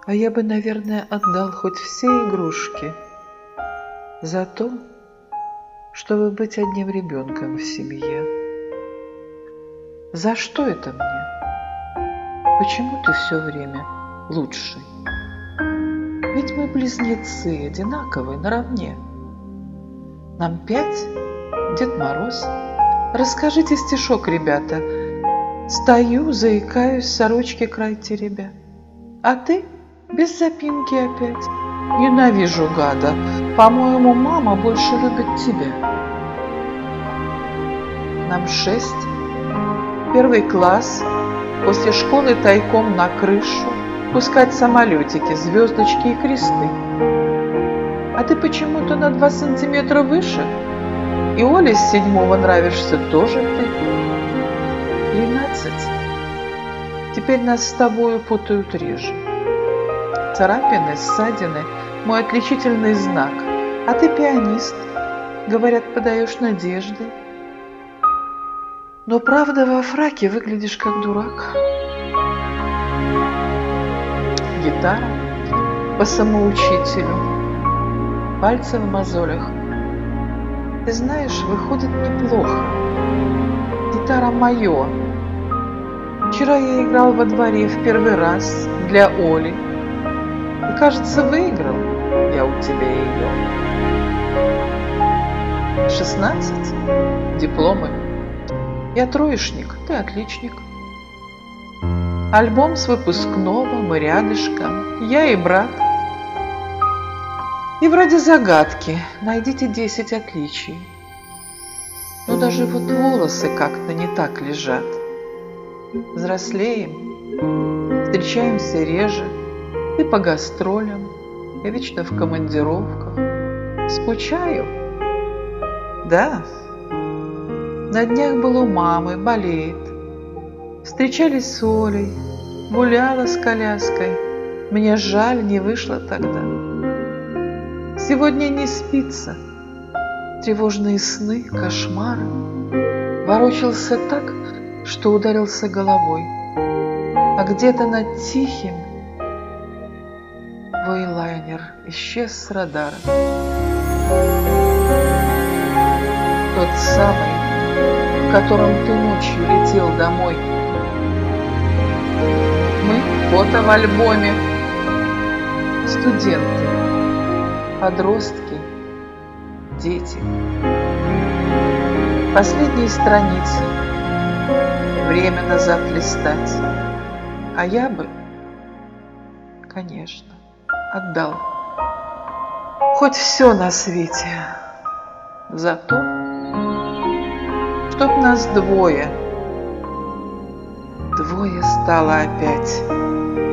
А я бы, наверное, отдал хоть все игрушки за то, чтобы быть одним ребенком в семье. За что это мне? Почему ты все время лучший? Ведь мы близнецы, одинаковые, наравне. Нам 5, Дед Мороз. Расскажите стишок, ребята. Стою, заикаюсь, сорочки край теребя. А ты без запинки опять. Ненавижу гада. По-моему, мама больше любит тебя. Нам 6, 1 класс. После школы тайком на крышу пускать самолетики, звездочки и кресты. А ты почему-то на 2 сантиметра выше. И Оле с 7-го нравишься тоже ты. 13. Теперь нас с тобою путают реже. Царапины, ссадины – мой отличительный знак. А ты пианист. Говорят, подаешь надежды. Но правда во фраке выглядишь как дурак. Гитара по самоучителю. Пальцы в мозолях. Ты знаешь, выходит неплохо. Гитара моё. Вчера я играл во дворе в 1-й раз для Оли. И, кажется, выиграл я у тебя ее. 16. Дипломы. Я троечник, ты отличник. Альбом с выпускного, мы рядышком, я и брат. И вроде загадки, найдите 10 отличий. Но даже вот волосы как-то не так лежат. Взрослеем, встречаемся реже. Ты по гастролям, я вечно в командировках. Скучаю? Да. На днях был у мамы, болеет. Встречались с Олей, гуляла с коляской. Мне жаль, не вышло тогда. Сегодня не спится. Тревожные сны, кошмары. Ворочался так, что ударился головой. А где-то над тихим войлайнер исчез с радара. Тот самый, в котором ты ночью летел домой. Мы фото в альбоме. Студенты, подростки, дети. Последние страницы. Время назад листать. А я бы, конечно, отдал хоть все на свете за то, чтоб нас двое стало опять.